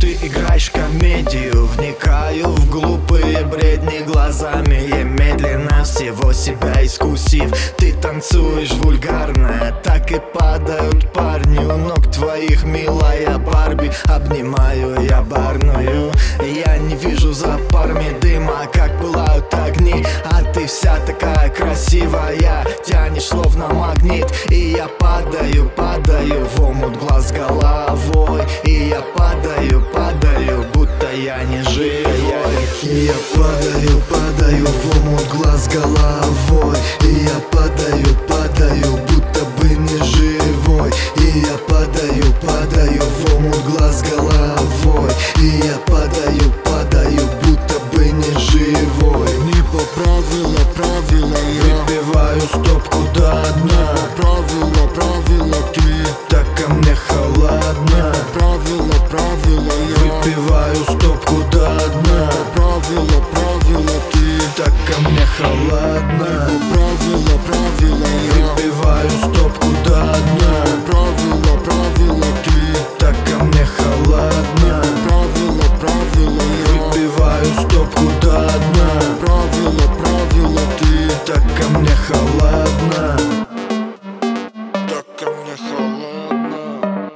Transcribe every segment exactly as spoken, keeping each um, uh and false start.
Ты играешь комедию, вникаю в глупые бредни глазами. Я медленно всего себя искусив. Ты танцуешь вульгарно, так и падают парни у ног твоих, милая Барби. Обнимаю я барную, я не вижу за парами дыма, как пылают огни. А ты вся такая красивая, тянешь словно магнит. И я падаю, падаю в омут глаз головой. И я падаю, падаю, будто я не живой. И я падаю, падаю в омут глаз головой. И я падаю, падаю, будто бы не живой. И я падаю, падаю в омут глаз головой. И я падаю, падаю, будто бы не живой. Не поправила правила я, Выпиваю стопку до дна. правила, правила ты, Так ко мне холодно. правила, правила я, Выпиваю стопку до дна. правила, правила ты, Так ко мне холодно. правила, правила я, Выпиваю стопку до дна. правила, правила ты, Так ко мне холодно. правила, правила я, Выпиваю стопку до дна. правила, правила ты, Так ко мне холодно. так ко мне холодно,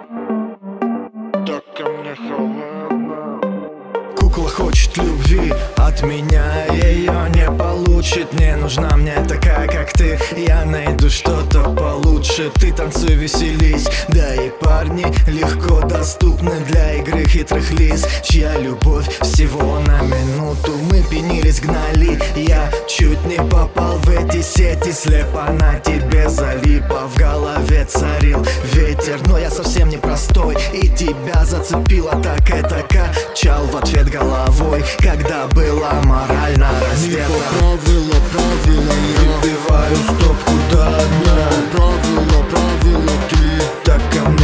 так ко мне холодно. Кукла хочет любви, от меня ее не получит. Не нужна мне такая, как ты, я найду что-то получше. Ты танцуй, веселись, да и парни легко доступны для игры хитрых лис, чья любовь всего на минуту. Мы пенились, гнали, я чуть не попал в эти сети. Слепо на тебе залипа, в голове царил ветер. Но я совсем не простой, и тебя зацепило, так это качал в ответ головой, когда была морально Не раздета. поправила правила я, Выпиваю стопку до дна. правила, правила ты, Так ко мне